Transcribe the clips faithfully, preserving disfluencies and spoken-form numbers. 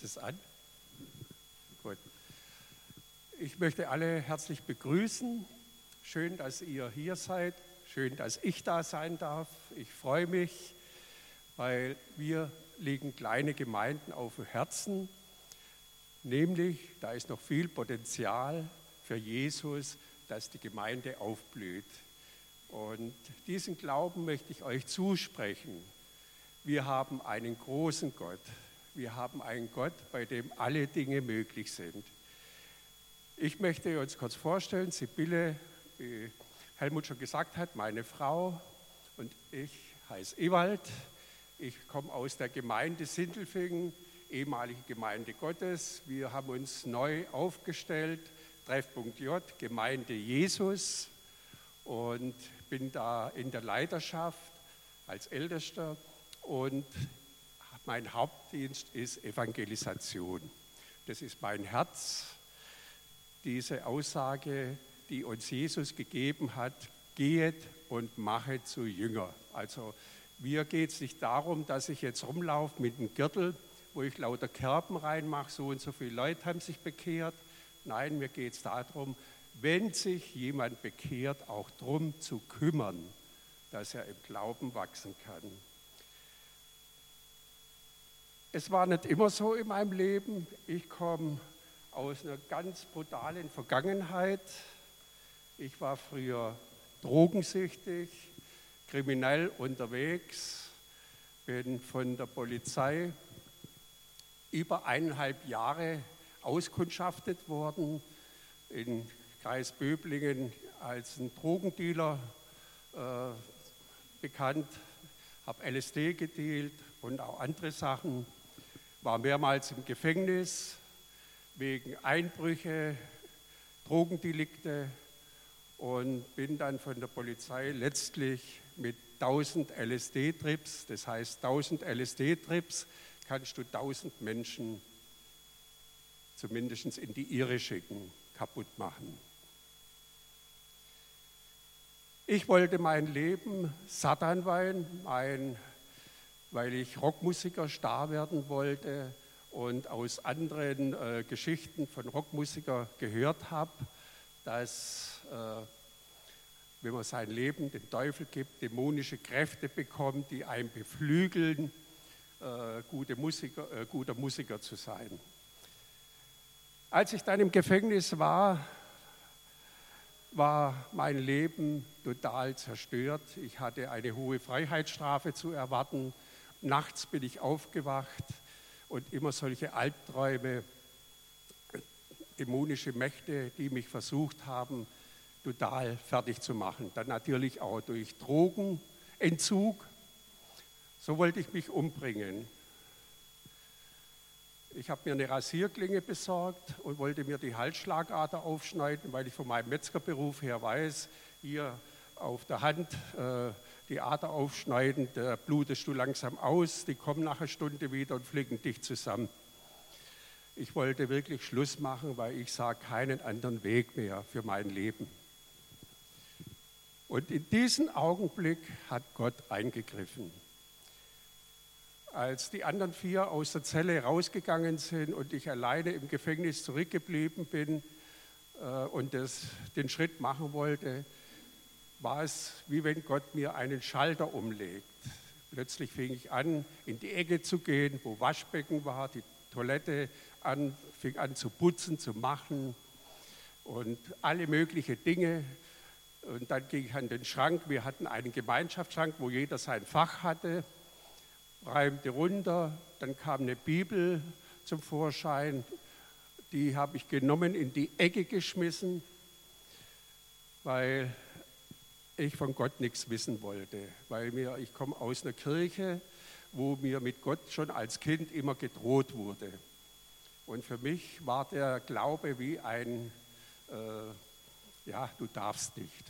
Ist es an? Gut. Ich möchte alle herzlich begrüßen. Schön, dass ihr hier seid. Schön, dass ich da sein darf. Ich freue mich, weil wir liegen kleine Gemeinden auf dem Herzen. Nämlich, da ist noch viel Potenzial für Jesus, dass die Gemeinde aufblüht. Und diesen Glauben möchte ich euch zusprechen. Wir haben einen großen Gott. Wir haben einen Gott, bei dem alle Dinge möglich sind. Ich möchte uns kurz vorstellen, Sibylle, wie Helmut schon gesagt hat, meine Frau, und ich heiße Ewald. Ich komme aus der Gemeinde Sindelfingen, ehemalige Gemeinde Gottes. Wir haben uns neu aufgestellt, Treffpunkt J, Gemeinde Jesus, und bin da in der Leiterschaft als Ältester, und mein Hauptdienst ist Evangelisation. Das ist mein Herz, diese Aussage, die uns Jesus gegeben hat: Geht und mache zu Jünger. Also mir geht es nicht darum, dass ich jetzt rumlaufe mit einem Gürtel, wo ich lauter Kerben reinmache, so und so viele Leute haben sich bekehrt. Nein, mir geht es darum, wenn sich jemand bekehrt, auch darum zu kümmern, dass er im Glauben wachsen kann. Es war nicht immer so in meinem Leben. Ich komme aus einer ganz brutalen Vergangenheit. Ich war früher drogensüchtig, kriminell unterwegs, bin von der Polizei über eineinhalb Jahre auskundschaftet worden, in Kreis Böblingen als ein Drogendealer äh, bekannt, habe L S D gedealt und auch andere Sachen. War mehrmals im Gefängnis wegen Einbrüche, Drogendelikte, und bin dann von der Polizei letztlich mit tausend L S D-Trips, das heißt tausend L S D-Trips, kannst du tausend Menschen zumindest in die Irre schicken, kaputt machen. Ich wollte mein Leben Satan weihen, mein weil ich Rockmusiker Star werden wollte und aus anderen äh, Geschichten von Rockmusikern gehört habe, dass äh, wenn man sein Leben den Teufel gibt, dämonische Kräfte bekommt, die einen beflügeln, äh, gute Musiker, äh, guter Musiker zu sein. Als ich dann im Gefängnis war, war mein Leben total zerstört. Ich hatte eine hohe Freiheitsstrafe zu erwarten. Nachts bin ich aufgewacht und immer solche Albträume, dämonische Mächte, die mich versucht haben, total fertig zu machen. Dann natürlich auch durch Drogenentzug. So wollte ich mich umbringen. Ich habe mir eine Rasierklinge besorgt und wollte mir die Halsschlagader aufschneiden, weil ich von meinem Metzgerberuf her weiß, hier auf der Hand äh, die Ader aufschneiden, da blutest du langsam aus, die kommen nach einer Stunde wieder und flicken dich zusammen. Ich wollte wirklich Schluss machen, weil ich sah keinen anderen Weg mehr für mein Leben. Und in diesem Augenblick hat Gott eingegriffen. Als die anderen vier aus der Zelle rausgegangen sind und ich alleine im Gefängnis zurückgeblieben bin äh, und das, den Schritt machen wollte, war es, wie wenn Gott mir einen Schalter umlegt. Plötzlich fing ich an, in die Ecke zu gehen, wo Waschbecken war, die Toilette an, fing an zu putzen, zu machen und alle möglichen Dinge. Und dann ging ich an den Schrank. Wir hatten einen Gemeinschaftsschrank, wo jeder sein Fach hatte, räumte runter. Dann kam eine Bibel zum Vorschein. Die habe ich genommen, in die Ecke geschmissen, weil ich von Gott nichts wissen wollte, weil mir, ich komme aus einer Kirche, wo mir mit Gott schon als Kind immer gedroht wurde. Und für mich war der Glaube wie ein, äh, ja, du darfst nicht.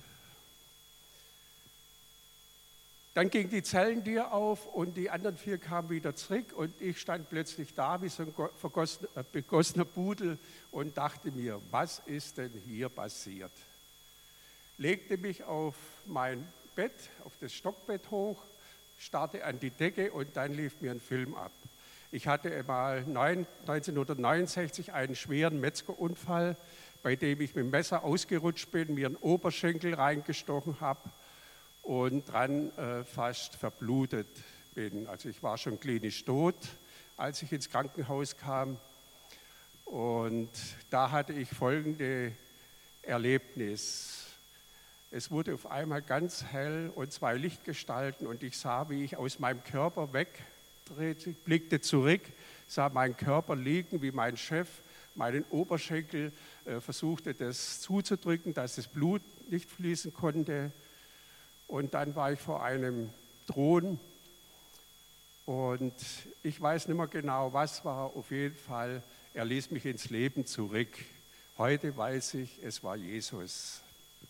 Dann ging die Zellentür auf und die anderen vier kamen wieder zurück und ich stand plötzlich da wie so ein vergossener, begossener Pudel und dachte mir, was ist denn hier passiert? Legte mich auf mein Bett, auf das Stockbett hoch, starrte an die Decke und dann lief mir ein Film ab. Ich hatte mal neunzehnhundertneunundsechzig einen schweren Metzgerunfall, bei dem ich mit dem Messer ausgerutscht bin, mir einen Oberschenkel reingestochen habe und dran äh, fast verblutet bin. Also ich war schon klinisch tot, als ich ins Krankenhaus kam. Und da hatte ich folgende Erlebnis. Es wurde auf einmal ganz hell und zwei Lichtgestalten und ich sah, wie ich aus meinem Körper wegdrehte, blickte zurück, sah meinen Körper liegen, wie mein Chef meinen Oberschenkel äh, versuchte, das zuzudrücken, dass das Blut nicht fließen konnte. Und dann war ich vor einem Thron und ich weiß nicht mehr genau, was war. Auf jeden Fall, er ließ mich ins Leben zurück. Heute weiß ich, es war Jesus.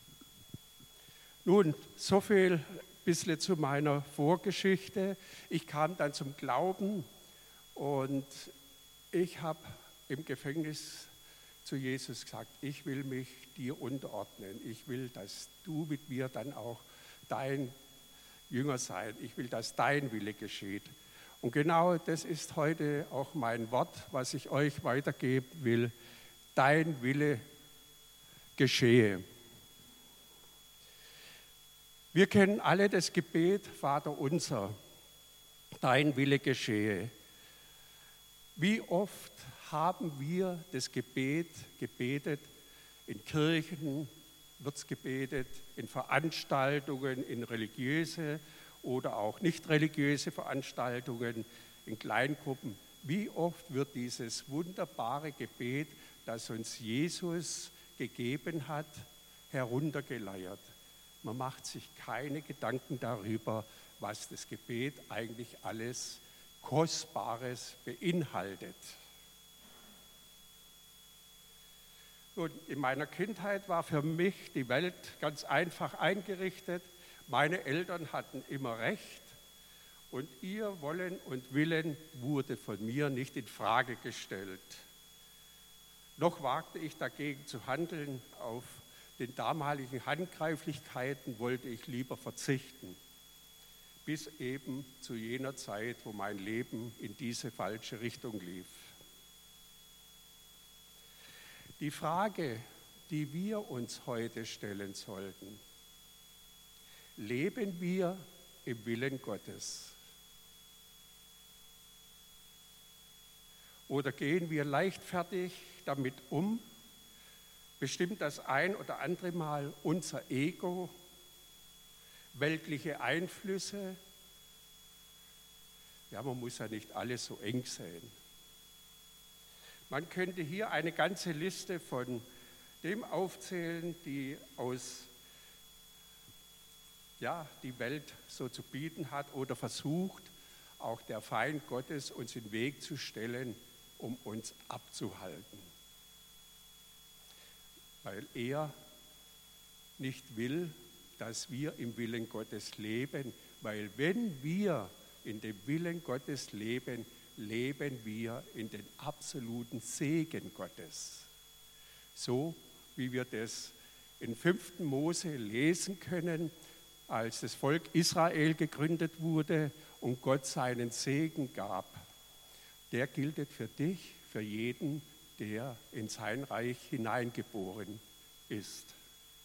Nun, so viel ein bisschen zu meiner Vorgeschichte. Ich kam dann zum Glauben und ich habe im Gefängnis zu Jesus gesagt, ich will mich dir unterordnen. Ich will, dass du mit mir dann auch dein Jünger sein. Ich will, dass dein Wille geschieht. Und genau das ist heute auch mein Wort, was ich euch weitergeben will. Dein Wille geschehe. Wir kennen alle das Gebet, Vater unser, dein Wille geschehe. Wie oft haben wir das Gebet gebetet? In Kirchen wird es gebetet, in Veranstaltungen, in religiöse oder auch nicht religiöse Veranstaltungen, in Kleingruppen. Wie oft wird dieses wunderbare Gebet, das uns Jesus gegeben hat, heruntergeleiert? Man macht sich keine Gedanken darüber, was das Gebet eigentlich alles Kostbares beinhaltet. Und in meiner Kindheit war für mich die Welt ganz einfach eingerichtet. Meine Eltern hatten immer recht und ihr Wollen und Willen wurde von mir nicht in Frage gestellt. Noch wagte ich dagegen zu handeln. Auf den damaligen Handgreiflichkeiten wollte ich lieber verzichten, bis eben zu jener Zeit, wo mein Leben in diese falsche Richtung lief. Die Frage, die wir uns heute stellen sollten: Leben wir im Willen Gottes? Oder gehen wir leichtfertig damit um? Bestimmt das ein oder andere Mal unser Ego, weltliche Einflüsse? Ja, man muss ja nicht alles so eng sehen. Man könnte hier eine ganze Liste von dem aufzählen, die aus ja, die Welt so zu bieten hat oder versucht, auch der Feind Gottes uns in den Weg zu stellen, um uns abzuhalten. Weil er nicht will, dass wir im Willen Gottes leben, weil wenn wir in dem Willen Gottes leben, leben wir in den absoluten Segen Gottes. So wie wir das in fünften Mose lesen können, als das Volk Israel gegründet wurde und Gott seinen Segen gab. Der gilt für dich, für jeden, der in sein Reich hineingeboren ist.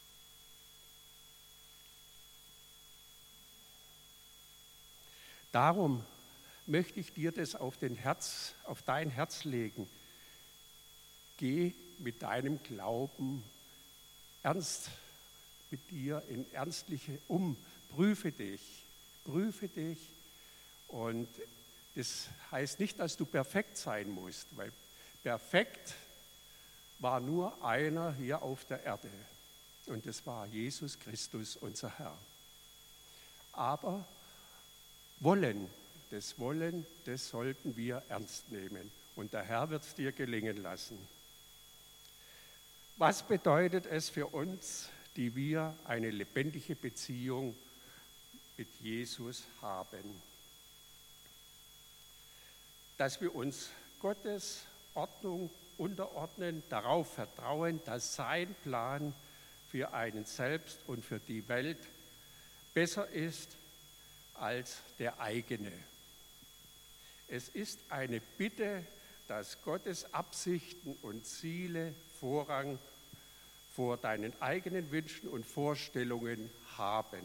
Darum möchte ich dir das auf, den Herz, auf dein Herz legen. Geh mit deinem Glauben ernst mit dir in ernstliche um. Prüfe dich, prüfe dich. Und das heißt nicht, dass du perfekt sein musst, weil perfekt war nur einer hier auf der Erde. Und das war Jesus Christus, unser Herr. Aber wollen, das Wollen, das sollten wir ernst nehmen. Und der Herr wird es dir gelingen lassen. Was bedeutet es für uns, die wir eine lebendige Beziehung mit Jesus haben? Dass wir uns Gottes Ordnung unterordnen, darauf vertrauen, dass sein Plan für einen selbst und für die Welt besser ist als der eigene. Es ist eine Bitte, dass Gottes Absichten und Ziele Vorrang vor deinen eigenen Wünschen und Vorstellungen haben.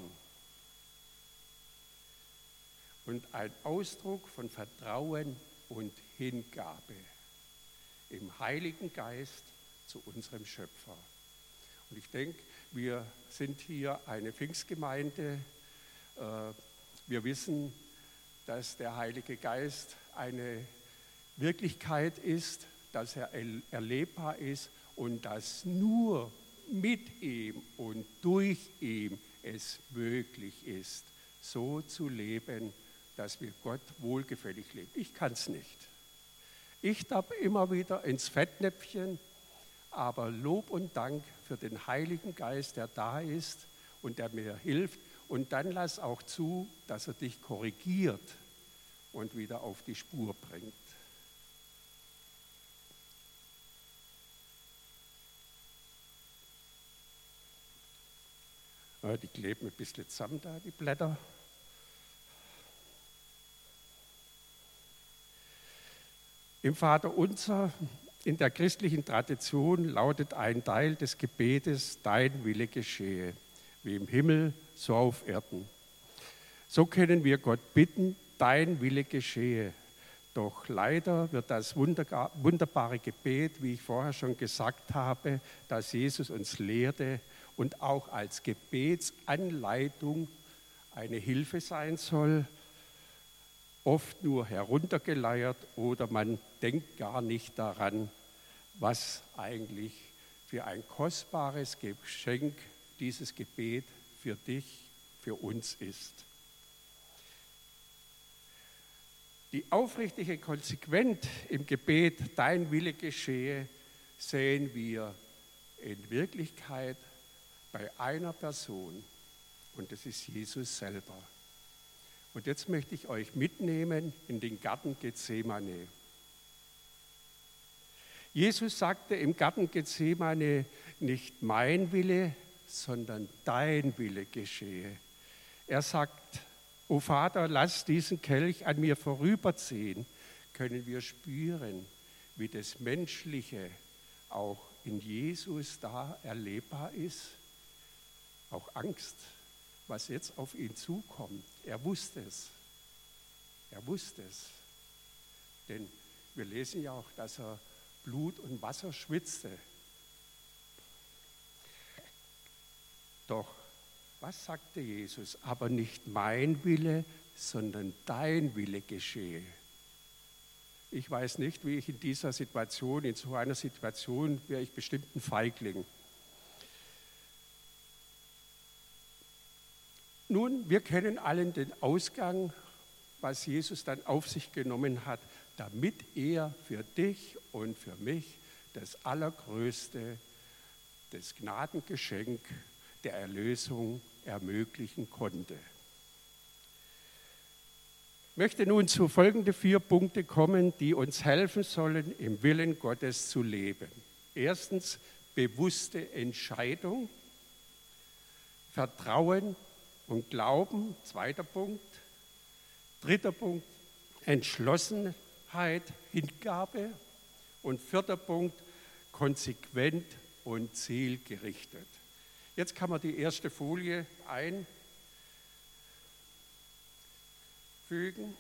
Und ein Ausdruck von Vertrauen und Hingabe im Heiligen Geist zu unserem Schöpfer. Und ich denke, wir sind hier eine Pfingstgemeinde. Wir wissen, dass der Heilige Geist eine Wirklichkeit ist, dass er erlebbar ist und dass nur mit ihm und durch ihn es möglich ist, so zu leben, dass wir Gott wohlgefällig leben. Ich kann es nicht. Ich tappe immer wieder ins Fettnäpfchen, aber Lob und Dank für den Heiligen Geist, der da ist und der mir hilft. Und dann lass auch zu, dass er dich korrigiert und wieder auf die Spur bringt. Ja, die kleben ein bisschen zusammen da, die Blätter. Im Vaterunser in der christlichen Tradition lautet ein Teil des Gebetes: Dein Wille geschehe, wie im Himmel, so auf Erden. So können wir Gott bitten, dein Wille geschehe. Doch leider wird das wunderbare Gebet, wie ich vorher schon gesagt habe, das Jesus uns lehrte und auch als Gebetsanleitung eine Hilfe sein soll, oft nur heruntergeleiert oder man denkt gar nicht daran, was eigentlich für ein kostbares Geschenk dieses Gebet für dich, für uns ist. Die aufrichtige Konsequenz im Gebet, dein Wille geschehe, sehen wir in Wirklichkeit bei einer Person und das ist Jesus selber. Und jetzt möchte ich euch mitnehmen in den Garten Gethsemane. Jesus sagte im Garten Gethsemane, nicht mein Wille, sondern dein Wille geschehe. Er sagt, o Vater, lass diesen Kelch an mir vorüberziehen. Können wir spüren, wie das Menschliche auch in Jesus da erlebbar ist? Auch Angst, was jetzt auf ihn zukommt. Er wusste es. Er wusste es. Denn wir lesen ja auch, dass er Blut und Wasser schwitzte. Doch, was sagte Jesus? Aber nicht mein Wille, sondern dein Wille geschehe. Ich weiß nicht, wie ich in dieser Situation, in so einer Situation, wäre ich bestimmt ein Feigling. Nun, wir kennen allen den Ausgang, was Jesus dann auf sich genommen hat, damit er für dich und für mich das allergrößte, das Gnadengeschenk der Erlösung ermöglichen konnte. Ich möchte nun zu folgenden vier Punkten kommen, die uns helfen sollen, im Willen Gottes zu leben. Erstens, bewusste Entscheidung, Vertrauen und Glauben, zweiter Punkt. Dritter Punkt, Entschlossenheit, Hingabe. Und vierter Punkt, konsequent und zielgerichtet. Jetzt kann man die erste Folie einfügen.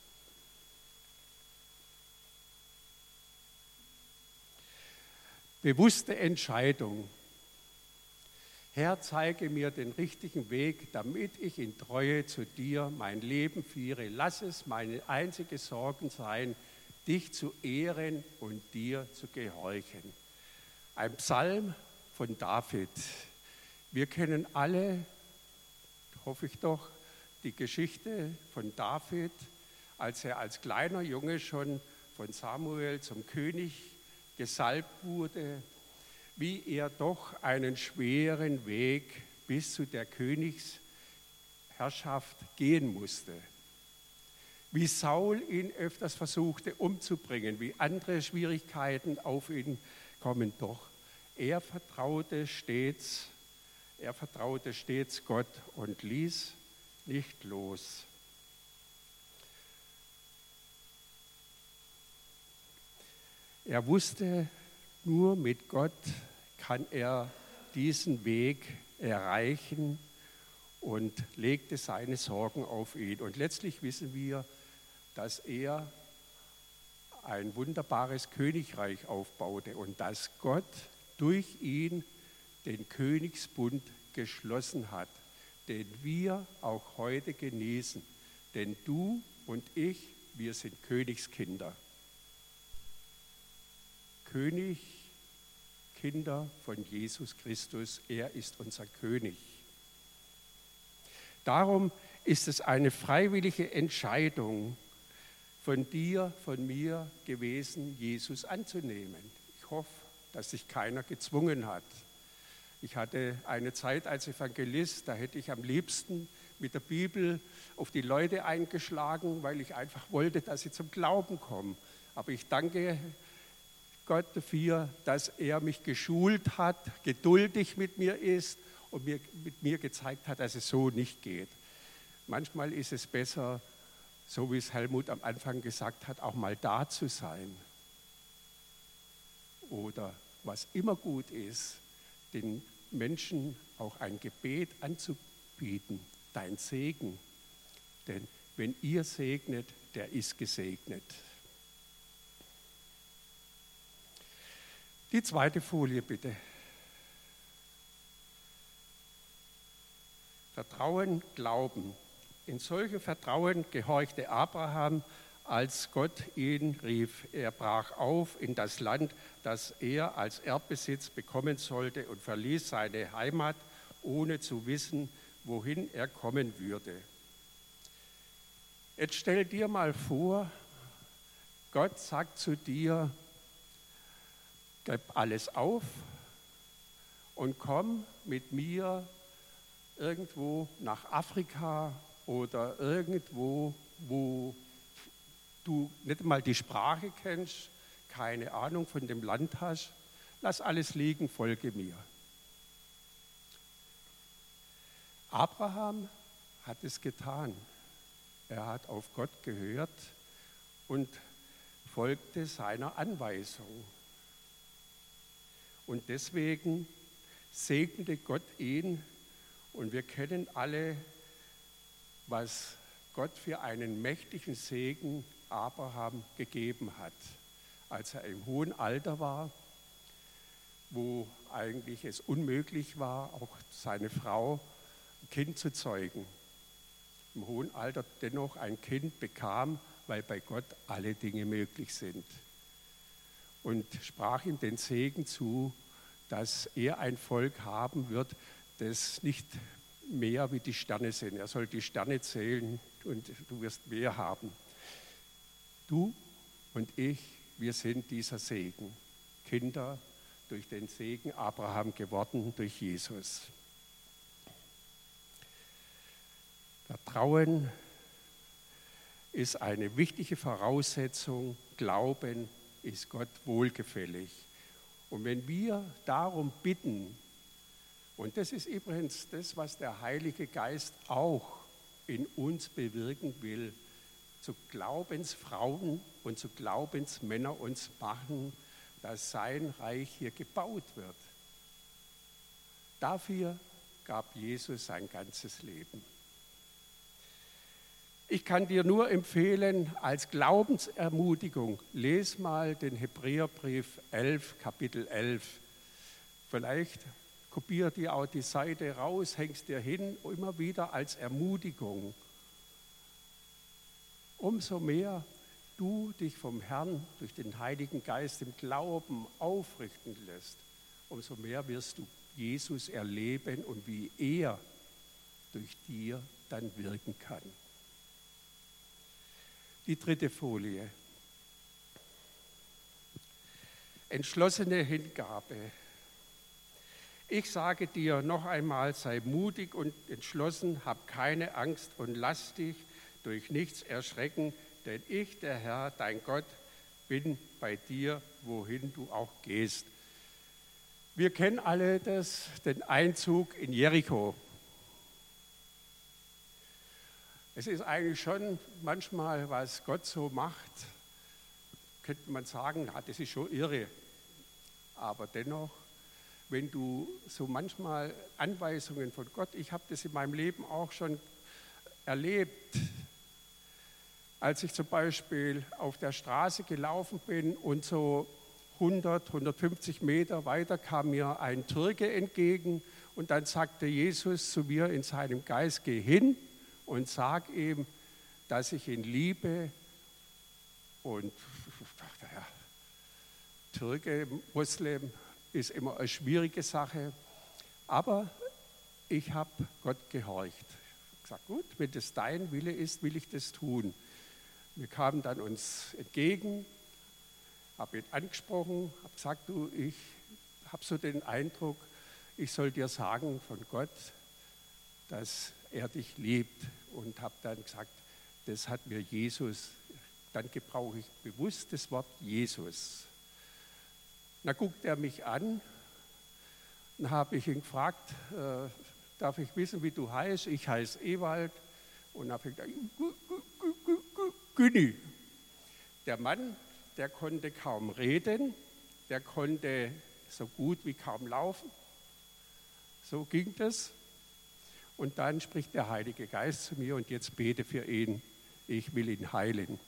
Bewusste Entscheidung. Herr, zeige mir den richtigen Weg, damit ich in Treue zu dir mein Leben führe. Lass es meine einzige Sorge sein, dich zu ehren und dir zu gehorchen. Ein Psalm von David. Wir kennen alle, hoffe ich doch, die Geschichte von David, als er als kleiner Junge schon von Samuel zum König gesalbt wurde, wie er doch einen schweren Weg bis zu der Königsherrschaft gehen musste. Wie Saul ihn öfters versuchte umzubringen, wie andere Schwierigkeiten auf ihn kommen, doch er vertraute stets, er vertraute stets Gott und ließ nicht los. Er wusste, nur mit Gott kann er diesen Weg erreichen und legte seine Sorgen auf ihn. Und letztlich wissen wir, dass er ein wunderbares Königreich aufbaute und dass Gott durch ihn den Königsbund geschlossen hat, den wir auch heute genießen. Denn du und ich, wir sind Königskinder. Königkinder von Jesus Christus, er ist unser König. Darum ist es eine freiwillige Entscheidung von dir, von mir gewesen, Jesus anzunehmen. Ich hoffe, dass sich keiner gezwungen hat. Ich hatte eine Zeit als Evangelist, da hätte ich am liebsten mit der Bibel auf die Leute eingeschlagen, weil ich einfach wollte, dass sie zum Glauben kommen. Aber ich danke Gott dafür, dass er mich geschult hat, geduldig mit mir ist und mir, mit mir gezeigt hat, dass es so nicht geht. Manchmal ist es besser, so wie es Helmut am Anfang gesagt hat, auch mal da zu sein. Oder was immer gut ist, den Menschen auch ein Gebet anzubieten, dein Segen. Denn wenn ihr segnet, der ist gesegnet. Die zweite Folie bitte. Vertrauen, Glauben. In solchem Vertrauen gehorchte Abraham, als Gott ihn rief. Er brach auf in das Land, das er als Erbbesitz bekommen sollte und verließ seine Heimat, ohne zu wissen, wohin er kommen würde. Jetzt stell dir mal vor, Gott sagt zu dir, gib alles auf und komm mit mir irgendwo nach Afrika oder irgendwo, wo du nicht mal die Sprache kennst, keine Ahnung von dem Land hast. Lass alles liegen, folge mir. Abraham hat es getan. Er hat auf Gott gehört und folgte seiner Anweisung. Und deswegen segnete Gott ihn. Und wir kennen alle, was Gott für einen mächtigen Segen Abraham gegeben hat, als er im hohen Alter war, wo eigentlich es unmöglich war, auch seine Frau ein Kind zu zeugen. Im hohen Alter dennoch ein Kind bekam, weil bei Gott alle Dinge möglich sind. Und sprach ihm den Segen zu, dass er ein Volk haben wird, das nicht mehr wie die Sterne sind. Er soll die Sterne zählen und du wirst mehr haben. Du und ich, wir sind dieser Segen. Kinder durch den Segen Abraham geworden, durch Jesus. Vertrauen ist eine wichtige Voraussetzung. Glauben ist Gott wohlgefällig. Und wenn wir darum bitten, und das ist übrigens das, was der Heilige Geist auch in uns bewirken will, zu Glaubensfrauen und zu Glaubensmänner uns machen, dass sein Reich hier gebaut wird. Dafür gab Jesus sein ganzes Leben. Ich kann dir nur empfehlen, als Glaubensermutigung, les mal den Hebräerbrief elf, Kapitel elf. Vielleicht kopier dir auch die Seite raus, hängst dir hin, immer wieder als Ermutigung. Umso mehr du dich vom Herrn durch den Heiligen Geist im Glauben aufrichten lässt, umso mehr wirst du Jesus erleben und wie er durch dir dann wirken kann. Die dritte Folie. Entschlossene Hingabe. Ich sage dir noch einmal, sei mutig und entschlossen, hab keine Angst und lass dich durch nichts erschrecken, denn ich, der Herr, dein Gott, bin bei dir, wohin du auch gehst. Wir kennen alle das, den Einzug in Jericho. Es ist eigentlich schon manchmal, was Gott so macht, könnte man sagen, na, das ist schon irre. Aber dennoch, wenn du so manchmal Anweisungen von Gott, ich habe das in meinem Leben auch schon erlebt, als ich zum Beispiel auf der Straße gelaufen bin und so hundert, hundertfünfzig Meter weiter kam mir ein Türke entgegen und dann sagte Jesus zu mir in seinem Geist, geh hin und sag ihm, dass ich ihn liebe. Und ich dachte, ja, Türke, Moslem ist immer eine schwierige Sache, aber ich habe Gott gehorcht. Ich habe gesagt, gut, wenn das dein Wille ist, will ich das tun. Wir kamen dann uns entgegen, habe ihn angesprochen, habe gesagt, du, ich habe so den Eindruck, ich soll dir sagen von Gott, dass er dich liebt. Und habe dann gesagt, das hat mir Jesus, dann gebrauche ich bewusst das Wort Jesus. Na, guckt er mich an, dann habe ich ihn gefragt, äh, darf ich wissen, wie du heißt? Ich heiße Ewald. Und habe ich gesagt, Günni. Der Mann, der konnte kaum reden, der konnte so gut wie kaum laufen. So ging das. Und dann spricht der Heilige Geist zu mir und jetzt bete für ihn, ich will ihn heilen.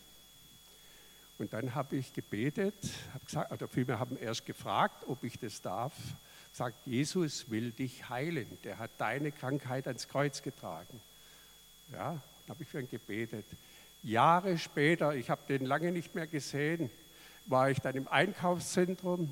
Und dann habe ich gebetet, habe gesagt, oder vielmehr haben erst gefragt, ob ich das darf. Sagt, Jesus will dich heilen, der hat deine Krankheit ans Kreuz getragen. Ja, dann habe ich für ihn gebetet. Jahre später, ich habe den lange nicht mehr gesehen, war ich dann im Einkaufszentrum.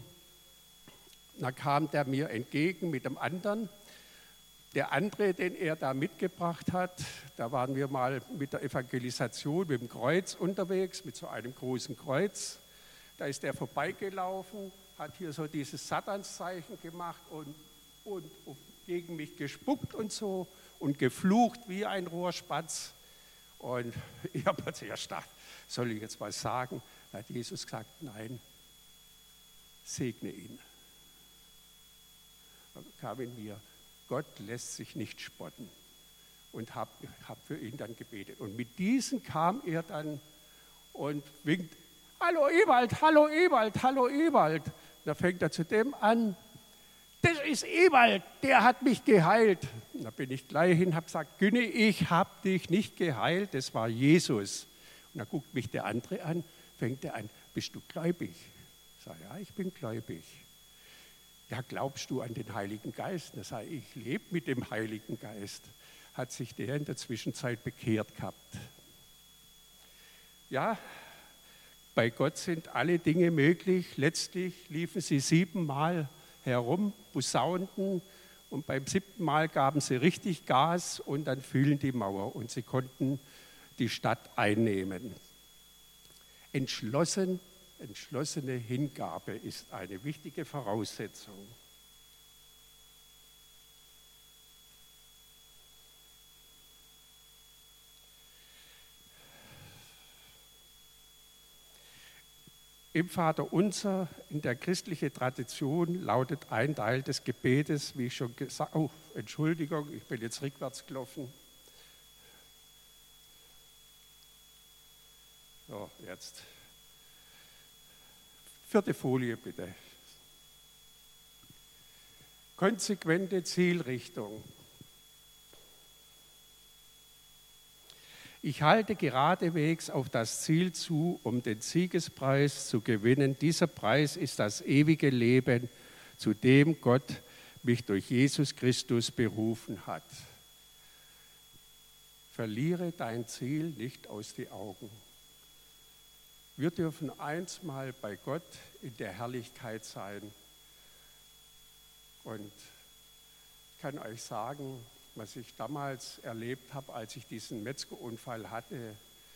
Da kam der mir entgegen mit dem anderen. Der andere, den er da mitgebracht hat, da waren wir mal mit der Evangelisation, mit dem Kreuz unterwegs, mit so einem großen Kreuz. Da ist er vorbeigelaufen, hat hier so dieses Satanszeichen gemacht und, und, und gegen mich gespuckt und so und geflucht wie ein Rohrspatz. Und ich habe plötzlich gedacht, soll ich jetzt was sagen? Da hat Jesus gesagt, nein, segne ihn. Da kam in mir, Gott lässt sich nicht spotten. Und habe hab für ihn dann gebetet. Und mit diesen kam er dann und winkt, hallo Ewald, hallo Ewald, hallo Ewald. Da fängt er zu dem an, das ist Ewald, der hat mich geheilt. Und da bin ich gleich hin, habe gesagt, Günni, ich habe dich nicht geheilt, das war Jesus. Und da guckt mich der andere an, fängt er an, bist du gläubig? Ich sage, ja, ich bin gläubig. Ja, glaubst du an den Heiligen Geist? Da sage ich, ich lebe mit dem Heiligen Geist. Hat sich der in der Zwischenzeit bekehrt gehabt. Ja, bei Gott sind alle Dinge möglich. Letztlich liefen sie siebenmal herum, posaunten und beim siebten Mal gaben sie richtig Gas und dann fielen die Mauer und sie konnten die Stadt einnehmen. Entschlossen, entschlossene Hingabe ist eine wichtige Voraussetzung. Im Vaterunser, in der christlichen Tradition, lautet ein Teil des Gebetes, wie ich schon gesagt habe, oh, Entschuldigung, ich bin jetzt rückwärts gelaufen. So, jetzt. Vierte Folie bitte. Konsequente Zielrichtung. Ich halte geradewegs auf das Ziel zu, um den Siegespreis zu gewinnen. Dieser Preis ist das ewige Leben, zu dem Gott mich durch Jesus Christus berufen hat. Verliere dein Ziel nicht aus den Augen. Wir dürfen einstmal bei Gott in der Herrlichkeit sein. Und ich kann euch sagen, was ich damals erlebt habe, als ich diesen Metzgerunfall hatte.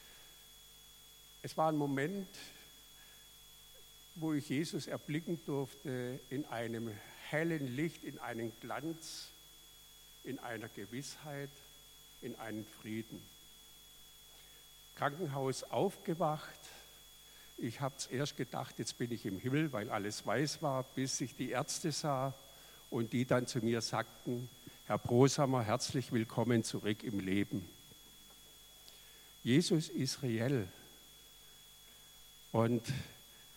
Es war ein Moment, wo ich Jesus erblicken durfte in einem hellen Licht, in einem Glanz, in einer Gewissheit, in einem Frieden. Krankenhaus aufgewacht. Ich habe zuerst gedacht, jetzt bin ich im Himmel, weil alles weiß war, bis ich die Ärzte sah und die dann zu mir sagten, Herr Brosamer, herzlich willkommen zurück im Leben. Jesus ist reell. Und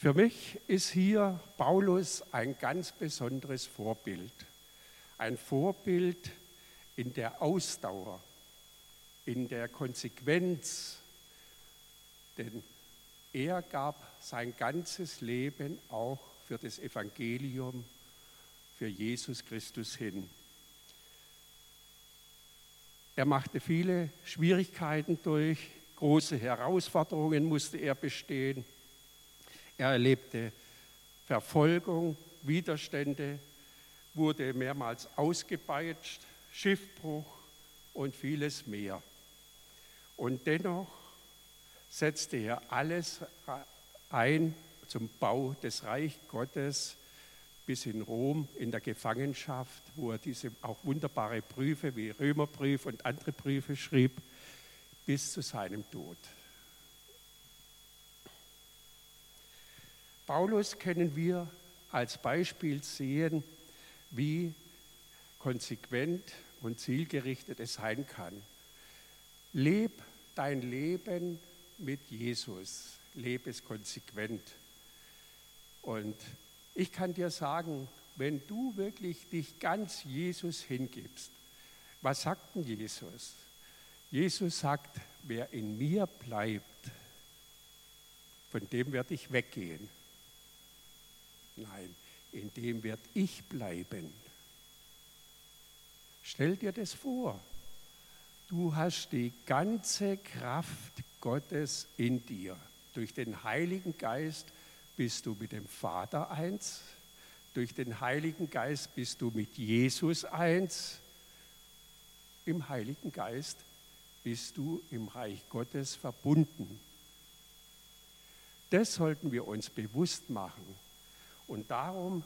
Für mich ist hier Paulus ein ganz besonderes Vorbild. Ein Vorbild in der Ausdauer, in der Konsequenz, denn er gab sein ganzes Leben auch für das Evangelium, für Jesus Christus hin. Er machte viele Schwierigkeiten durch, große Herausforderungen musste er bestehen. Er erlebte Verfolgung, Widerstände, wurde mehrmals ausgepeitscht, Schiffbruch und vieles mehr. Und dennoch setzte er alles ein zum Bau des Reich Gottes bis in Rom in der Gefangenschaft, wo er diese auch wunderbare Briefe wie Römerbrief und andere Briefe schrieb, bis zu seinem Tod. Paulus können wir als Beispiel sehen, wie konsequent und zielgerichtet es sein kann. Leb dein Leben mit Jesus, lebe es konsequent. Und ich kann dir sagen, wenn du wirklich dich ganz Jesus hingibst, was sagt denn Jesus? Jesus sagt, wer in mir bleibt, von dem werde ich weggehen. Nein, in dem werde ich bleiben. Stell dir das vor. Du hast die ganze Kraft Gottes in dir. Durch den Heiligen Geist bist du mit dem Vater eins. Durch den Heiligen Geist bist du mit Jesus eins. Im Heiligen Geist bist du im Reich Gottes verbunden. Das sollten wir uns bewusst machen. Und darum,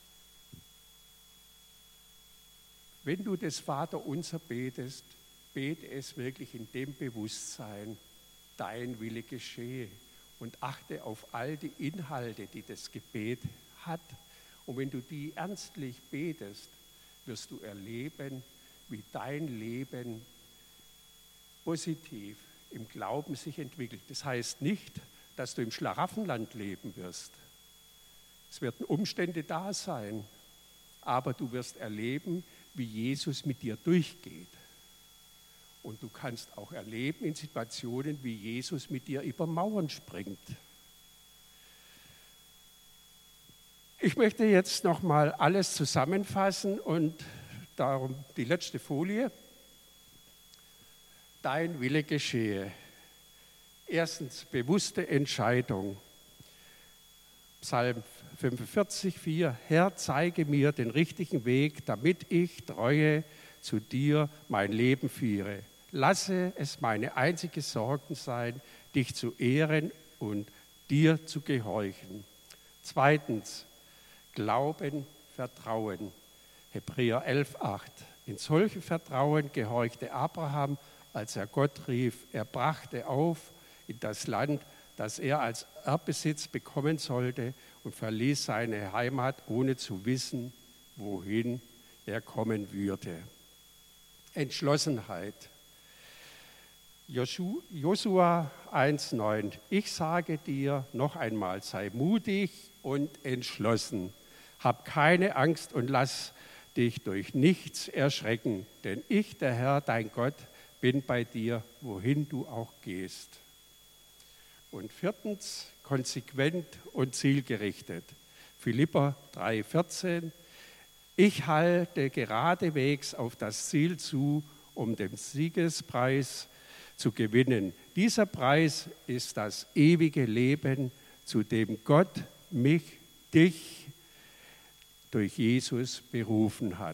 wenn du das Vaterunser betest, bete es wirklich in dem Bewusstsein, dein Wille geschehe, und achte auf all die Inhalte, die das Gebet hat. Und wenn du die ernstlich betest, wirst du erleben, wie dein Leben positiv im Glauben sich entwickelt. Das heißt nicht, dass du im Schlaraffenland leben wirst. Es werden Umstände da sein, aber du wirst erleben, wie Jesus mit dir durchgeht. Und du kannst auch erleben in Situationen, wie Jesus mit dir über Mauern springt. Ich möchte jetzt nochmal alles zusammenfassen und darum die letzte Folie. Dein Wille geschehe. Erstens, bewusste Entscheidung. Psalm fünfundvierzig, vier. Herr, zeige mir den richtigen Weg, damit ich treue zu dir mein Leben führe. Lasse es meine einzige Sorge sein, dich zu ehren und dir zu gehorchen. Zweitens, Glauben, Vertrauen. Hebräer elf, acht. In solchem Vertrauen gehorchte Abraham, als er Gott rief. Er brachte auf in das Land, das er als Erbbesitz bekommen sollte, und verließ seine Heimat, ohne zu wissen, wohin er kommen würde. Entschlossenheit. Josua eins, neun. Ich sage dir noch einmal, sei mutig und entschlossen. Hab keine Angst und lass dich durch nichts erschrecken, denn ich, der Herr, dein Gott, bin bei dir, wohin du auch gehst. Und viertens, konsequent und zielgerichtet. Philipper drei, vierzehn. Ich halte geradewegs auf das Ziel zu, um den Siegespreis zu gewinnen. Dieser Preis ist das ewige Leben, zu dem Gott mich, dich durch Jesus berufen hat.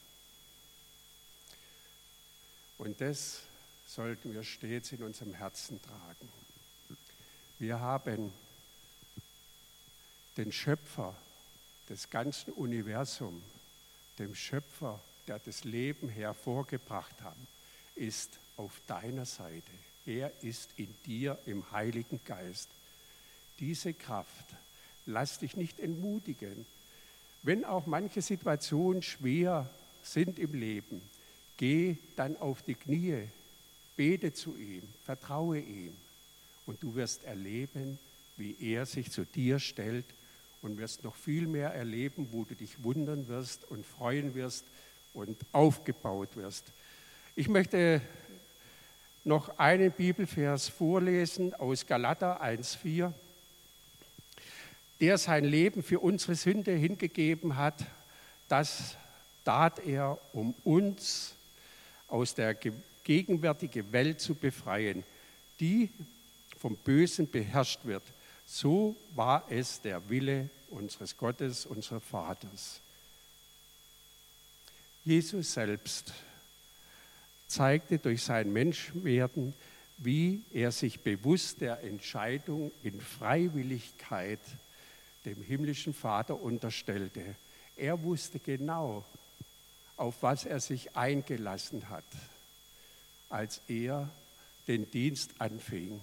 Und das sollten wir stets in unserem Herzen tragen. Wir haben den Schöpfer des ganzen Universums, dem Schöpfer, der das Leben hervorgebracht hat, ist auf deiner Seite. Er ist in dir im Heiligen Geist. Diese Kraft, lass dich nicht entmutigen. Wenn auch manche Situationen schwer sind im Leben, geh dann auf die Knie, bete zu ihm, vertraue ihm und du wirst erleben, wie er sich zu dir stellt und wirst noch viel mehr erleben, wo du dich wundern wirst und freuen wirst und aufgebaut wirst. Ich möchte noch einen Bibelvers vorlesen aus Galater eins vier. Der sein Leben für unsere Sünde hingegeben hat, das tat er, um uns aus der gegenwärtigen Welt zu befreien, die vom Bösen beherrscht wird. So war es der Wille unseres Gottes, unseres Vaters. Jesus selbst zeigte durch sein Menschwerden, wie er sich bewusst der Entscheidung in Freiwilligkeit dem himmlischen Vater unterstellte. Er wusste genau, auf was er sich eingelassen hat, als er den Dienst anfing.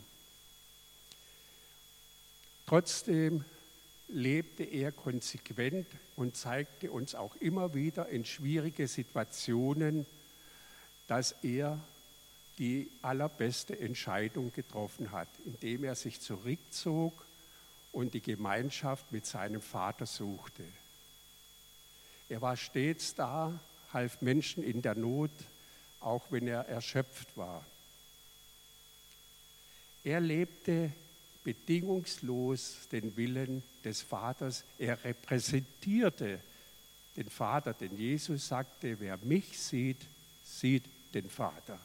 Trotzdem lebte er konsequent und zeigte uns auch immer wieder in schwierige Situationen, dass er die allerbeste Entscheidung getroffen hat, indem er sich zurückzog und die Gemeinschaft mit seinem Vater suchte. Er war stets da, half Menschen in der Not, auch wenn er erschöpft war. Er lebte bedingungslos den Willen des Vaters. Er repräsentierte den Vater, denn Jesus sagte, wer mich sieht, sieht den Vater.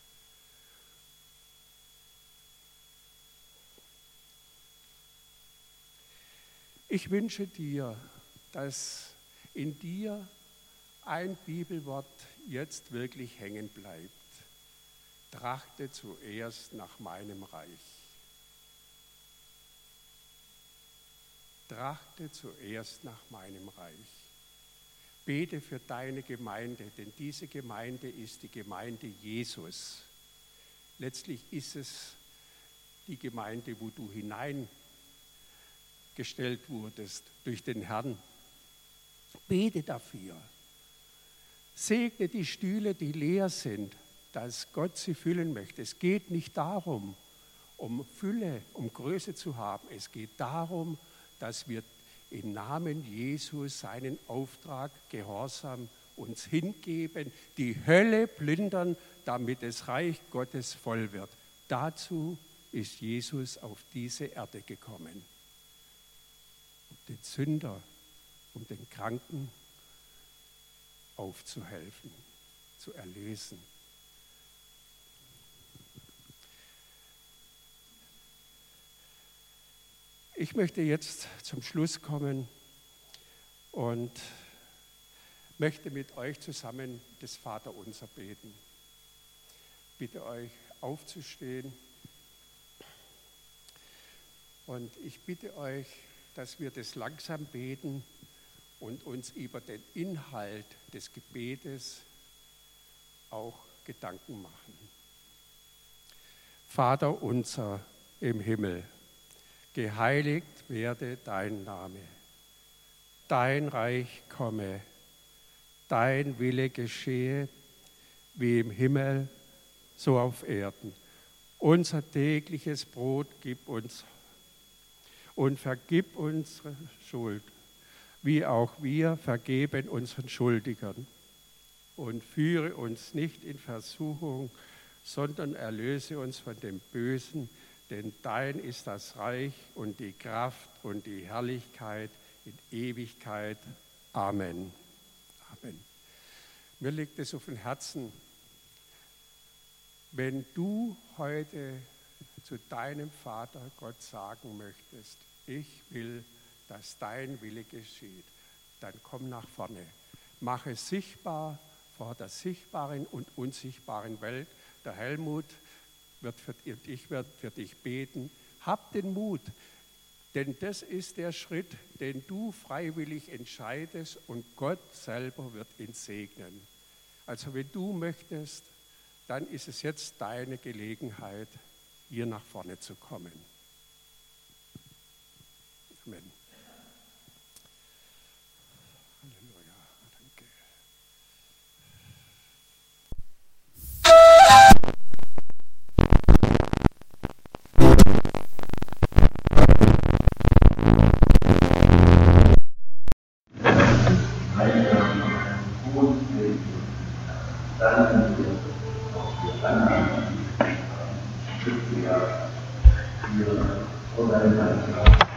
Ich wünsche dir, dass in dir ein Bibelwort jetzt wirklich hängen bleibt. Trachte zuerst nach meinem Reich. Trachte zuerst nach meinem Reich. Bete für deine Gemeinde, denn diese Gemeinde ist die Gemeinde Jesus. Letztlich ist es die Gemeinde, wo du hineingestellt wurdest durch den Herrn. Bete dafür. Segne die Stühle, die leer sind, dass Gott sie füllen möchte. Es geht nicht darum, um Fülle, um Größe zu haben. Es geht darum, dass wir im Namen Jesus seinen Auftrag gehorsam uns hingeben, die Hölle plündern, damit das Reich Gottes voll wird. Dazu ist Jesus auf diese Erde gekommen. Um den Sünder, um den Kranken aufzuhelfen, zu erlösen. Ich möchte jetzt zum Schluss kommen und möchte mit euch zusammen das Vaterunser beten. Ich bitte euch aufzustehen und ich bitte euch, dass wir das langsam beten und uns über den Inhalt des Gebetes auch Gedanken machen. Vater unser im Himmel, geheiligt werde dein Name, dein Reich komme, dein Wille geschehe, wie im Himmel, so auf Erden. Unser tägliches Brot gib uns und vergib unsere Schuld, wie auch wir vergeben unseren Schuldigern. Und führe uns nicht in Versuchung, sondern erlöse uns von dem Bösen, denn dein ist das Reich und die Kraft und die Herrlichkeit in Ewigkeit. Amen. Amen. Mir liegt es auf dem Herzen, wenn du heute zu deinem Vater Gott sagen möchtest, ich will, dass dein Wille geschieht, dann komm nach vorne. Mache sichtbar vor der sichtbaren und unsichtbaren Welt. Der Helmut wird für, ich werde für dich beten. Hab den Mut, denn das ist der Schritt, den du freiwillig entscheidest und Gott selber wird ihn segnen. Also wenn du möchtest, dann ist es jetzt deine Gelegenheit, hier nach vorne zu kommen. Amen. Halleluja, danke. danken wir auch für Anliegen, schützen wir für Organisation.